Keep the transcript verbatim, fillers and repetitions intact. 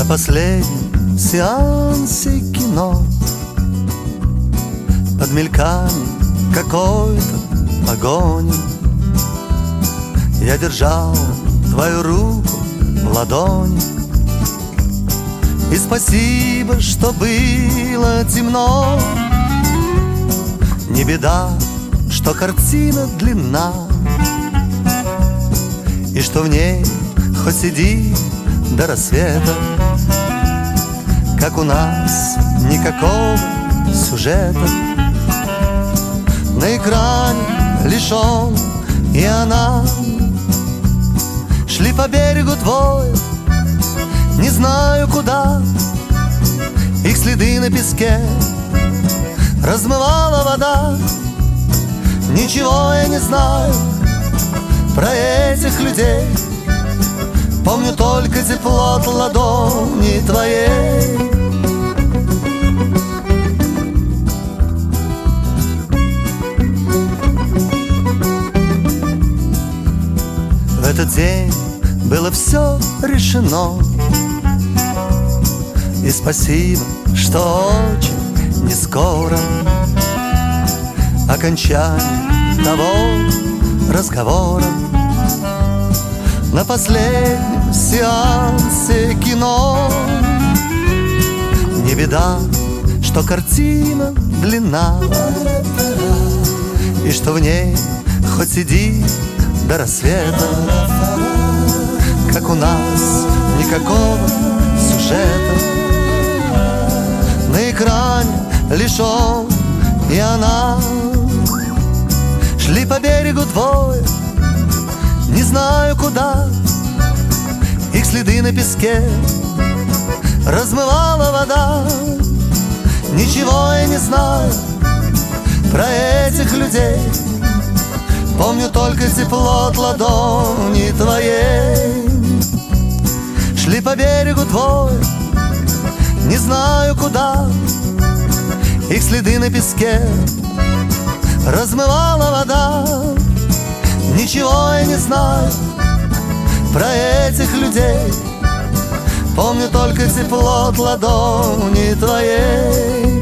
последнем сеансе кино, под мельками какой-то погони, я держал твою руку в ладони. И спасибо, что было темно. Не беда, что картина длинна, и что в ней хоть сиди до рассвета. Как у нас никакого сюжета. На экране лишь он и она. Шли по берегу двое, не знаю куда. Их следы на песке размывала вода. Ничего я не знаю про этих людей. Помню только тепло от ладони твоей. В этот день было все решено. И спасибо, что очень не скоро окончание того разговора. На последнем сеансе кино. Не беда, что картина длинна, и что в ней хоть сиди до рассвета. Как у нас никакого сюжета. На экране лишь он и она. Шли по берегу двое, не знаю куда. Их следы на песке размывала вода. Ничего я не знаю про этих людей. Помню только тепло от ладони твоей. Шли по берегу двое, не знаю куда. Их следы на песке размывала вода. Ничего я не знаю про этих людей. Помню только тепло от ладони твоей.